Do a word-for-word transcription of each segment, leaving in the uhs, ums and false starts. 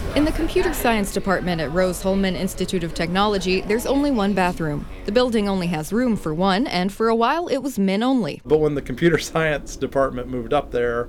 In the computer science department at Rose-Hulman Institute of Technology, there's only one bathroom. The building only has room for one, and for a while it was men only. But when the computer science department moved up there,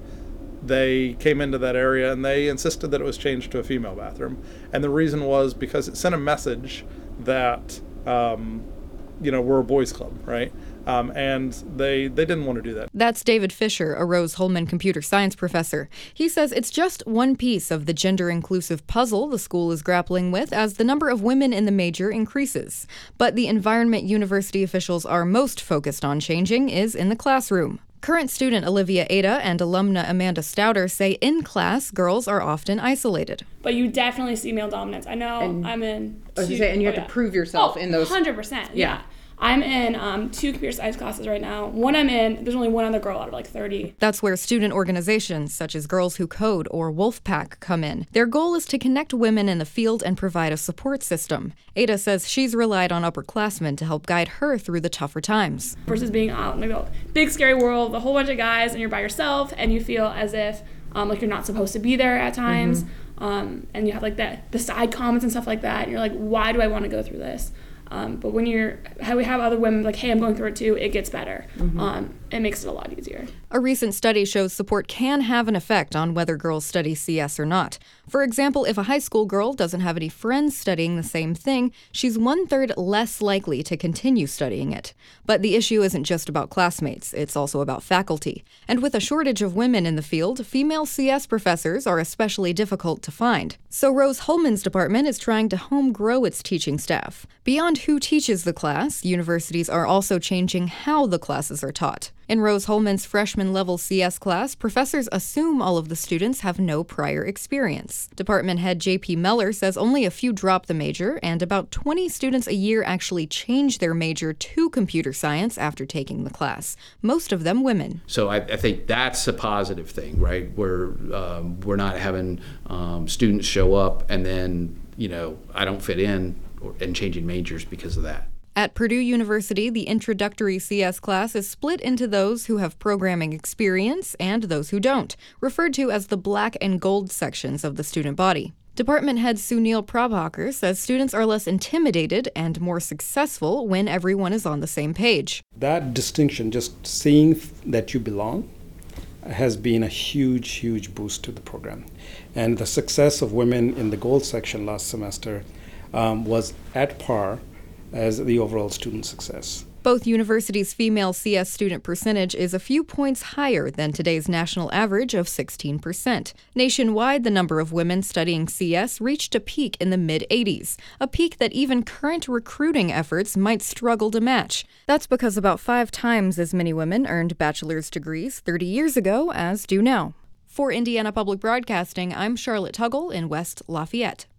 they came into that area and they insisted that it was changed to a female bathroom. And the reason was because it sent a message that, um, you know, we're a boys club, right? Um, and they they didn't want to do that. That's David Fisher, a Rose-Hulman computer science professor. He says it's just one piece of the gender-inclusive puzzle the school is grappling with as the number of women in the major increases. But the environment university officials are most focused on changing is in the classroom. Current student Olivia Ada and alumna Amanda Stouter say in class, girls are often isolated. But you definitely see male dominance. I know and, I'm in... I was two, say, and you have oh, yeah. to prove yourself oh, in those... one hundred percent, yeah. yeah. I'm in um, two computer science classes right now. One I'm in, there's only one other girl out of like thirty. That's where student organizations such as Girls Who Code or Wolfpack come in. Their goal is to connect women in the field and provide a support system. Ada says she's relied on upperclassmen to help guide her through the tougher times. Versus being out in a big scary world, a whole bunch of guys, and you're by yourself, and you feel as if um, like you're not supposed to be there at times. Mm-hmm. Um, and you have like the, the side comments and stuff like that, and you're like, why do I want to go through this? Um, but when you're, how we have other women like, hey, I'm going through it too, it gets better. Mm-hmm. Um, it makes it a lot easier. A recent study shows support can have an effect on whether girls study C S or not. For example, if a high school girl doesn't have any friends studying the same thing, she's one-third less likely to continue studying it. But the issue isn't just about classmates, it's also about faculty. And with a shortage of women in the field, female C S professors are especially difficult to find. So Rose-Hulman's department is trying to home grow its teaching staff. Beyond who teaches the class, universities are also changing how the classes are taught. In Rose-Hulman's freshman-level C S class, professors assume all of the students have no prior experience. Department head J P Meller says only a few drop the major, and about twenty students a year actually change their major to computer science after taking the class, most of them women. So I, I think that's a positive thing, right? We're, um, we're not having um, students show up and then, you know, I don't fit in or, and changing majors because of that. At Purdue University, the introductory C S class is split into those who have programming experience and those who don't, referred to as the black and gold sections of the student body. Department head Sunil Prabhakar says students are less intimidated and more successful when everyone is on the same page. That distinction, just seeing that you belong, has been a huge, huge boost to the program. And the success of women in the gold section last semester um, was at par as the overall student success. Both universities' female C S student percentage is a few points higher than today's national average of sixteen percent. Nationwide, the number of women studying C S reached a peak in the mid-eighties, a peak that even current recruiting efforts might struggle to match. That's because about five times as many women earned bachelor's degrees thirty years ago as do now. For Indiana Public Broadcasting, I'm Charlotte Tuggle in West Lafayette.